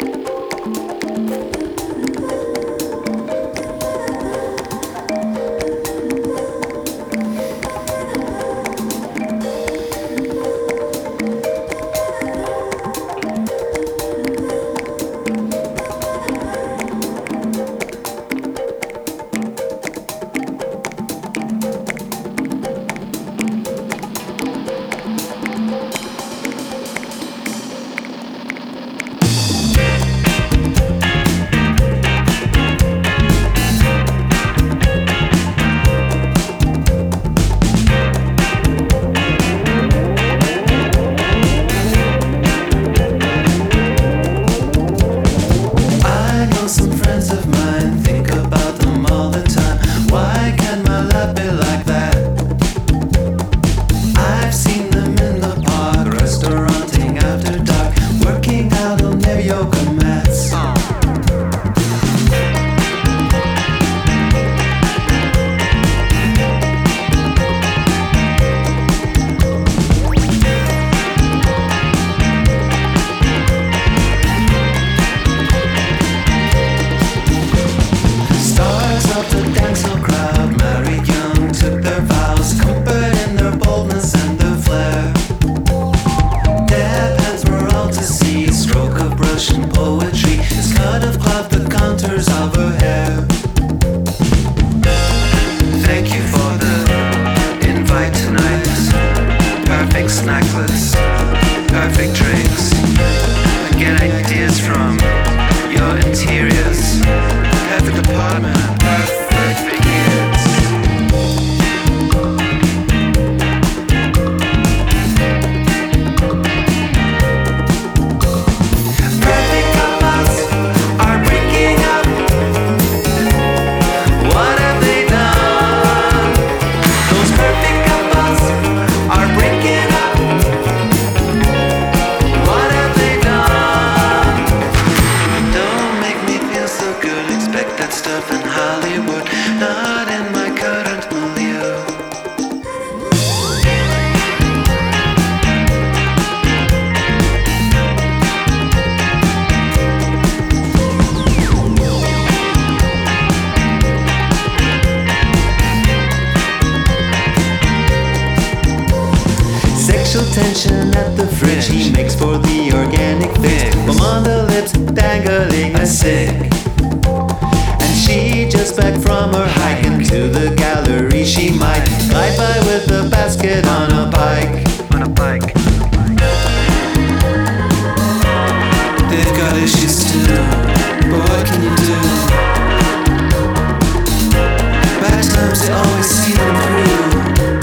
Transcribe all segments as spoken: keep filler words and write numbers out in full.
tension at the fridge. He makes for the organic fix. Bum on the lips, dangling a sick. And she just back from her hike into the gallery. She might glide by with a basket on a bike. On a bike. They've got issues too, but what can you do? Bad times, they always see them through.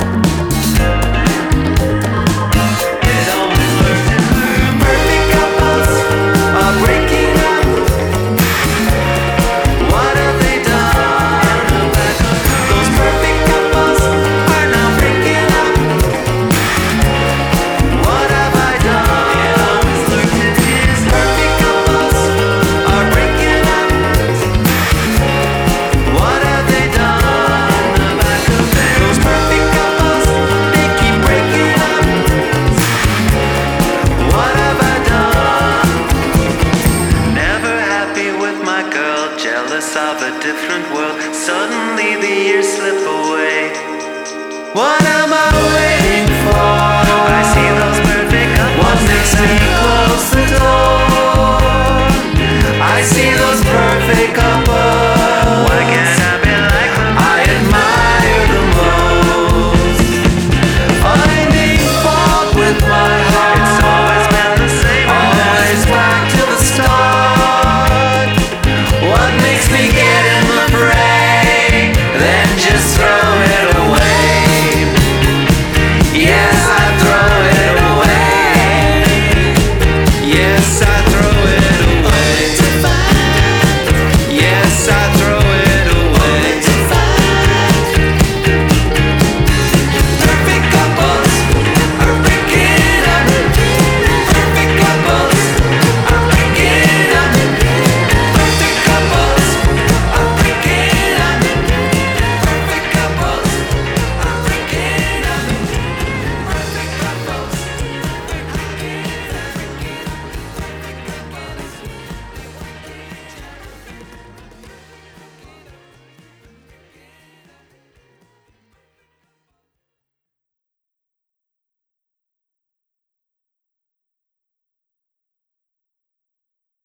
Jealous of a different world. Suddenly the years slip away. What am I?